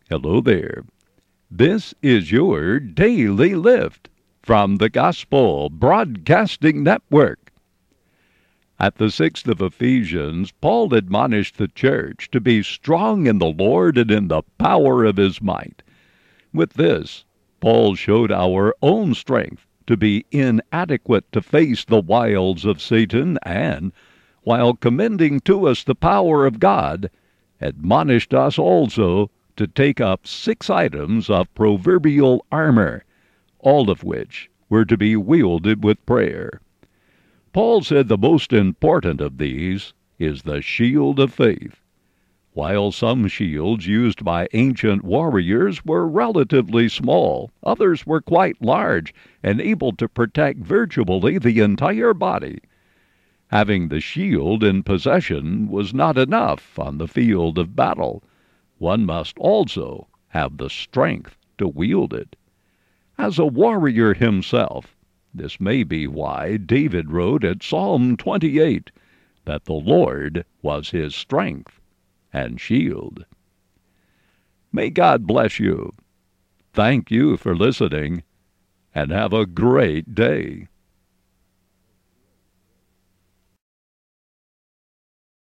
Hello there. This is your Daily Lift from the Gospel Broadcasting Network. At the 6th of Ephesians, Paul admonished the church to be strong in the Lord and in the power of his might. With this, Paul showed our own strength to be inadequate to face the wiles of Satan and, while commending to us the power of God, admonished us also to take up 6 items of proverbial armor, all of which were to be wielded with prayer. Paul said the most important of these is the shield of faith. While some shields used by ancient warriors were relatively small, others were quite large and able to protect virtually the entire body. Having the shield in possession was not enough on the field of battle. One must also have the strength to wield it. As a warrior himself, this may be why David wrote at Psalm 28 that the Lord was his strength and shield. May God bless you. Thank you for listening, and have a great day.